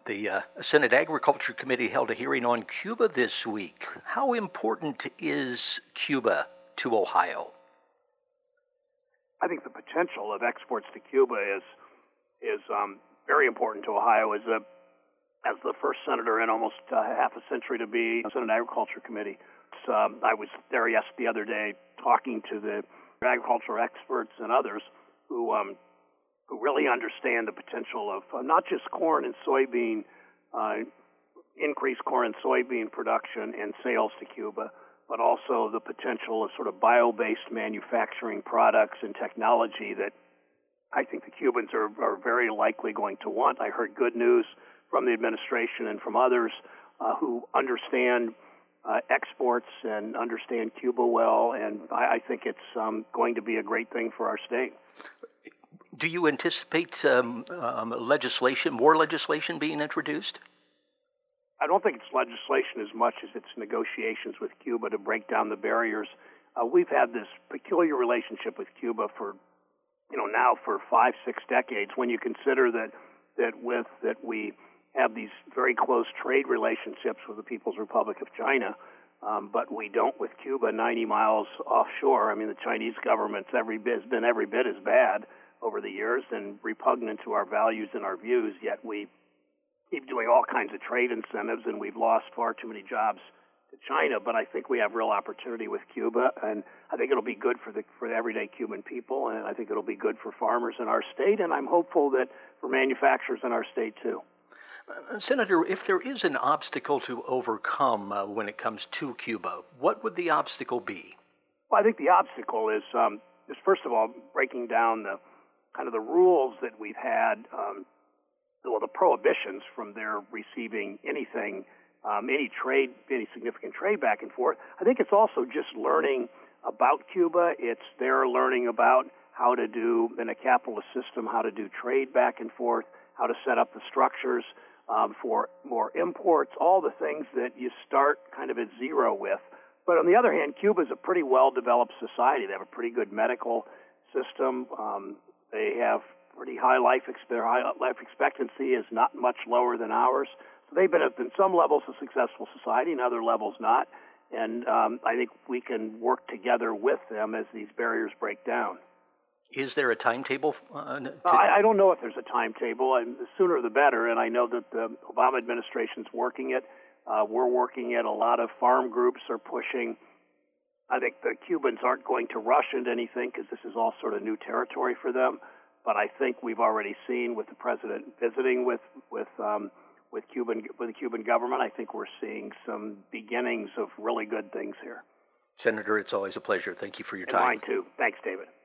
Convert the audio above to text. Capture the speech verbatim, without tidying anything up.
The uh, Senate Agriculture Committee held a hearing on Cuba this week. How important is Cuba to Ohio? I think the potential of exports to Cuba is is um, very important to Ohio. As a as the first senator in almost uh, half a century to be on the Senate Agriculture Committee, um, I was there yes the other day talking to the agricultural experts and others who um, who really understand the potential of uh, not just corn and soybean, uh, increased corn and soybean production and sales to Cuba, but also the potential of sort of bio-based manufacturing products and technology that I think the Cubans are, are very likely going to want. I heard good news from the administration and from others uh, who understand uh, exports and understand Cuba well, and I, I think it's um, going to be a great thing for our state. Do you anticipate um, um, legislation, more legislation being introduced? I don't think it's legislation as much as it's negotiations with Cuba to break down the barriers. Uh, we've had this peculiar relationship with Cuba for, you know, now for five, six decades. When you consider that that with that we have these very close trade relationships with the People's Republic of China, um, but we don't with Cuba, ninety miles offshore. I mean, the Chinese government's every bit has been every bit as bad over the years and repugnant to our values and our views. Yet we keep doing all kinds of trade incentives, and we've lost far too many jobs to China. But I think we have real opportunity with Cuba, and I think it'll be good for the for the everyday Cuban people, and I think it'll be good for farmers in our state, and I'm hopeful that for manufacturers in our state too. Uh, Senator, if there is an obstacle to overcome uh, when it comes to Cuba, what would the obstacle be? Well, I think the obstacle is, um, is first of all, breaking down the kind of the rules that we've had, um, well, the prohibitions from their receiving anything, um, any trade, any significant trade back and forth. I think it's also just learning about Cuba. It's their learning about how to do, in a capitalist system, how to do trade back and forth, how to set up the structures um, for more imports, all the things that you start kind of at zero with. But on the other hand, Cuba is a pretty well-developed society. They have a pretty good medical system. Um, they have pretty high life, their high life expectancy is not much lower than ours. So they've been at some levels a successful society, and other levels not. And um, I think we can work together with them as these barriers break down. Is there a timetable? Uh, to... I, I don't know if there's a timetable. And the sooner the better. And I know that the Obama administration's working it. Uh, we're working it. A lot of farm groups are pushing. I think the Cubans aren't going to rush into anything because this is all sort of new territory for them. But I think we've already seen with the president visiting with with um, with Cuban with the Cuban government, I think we're seeing some beginnings of really good things here. Senator, it's always a pleasure. Thank you for your and time. Mine too. Thanks, David.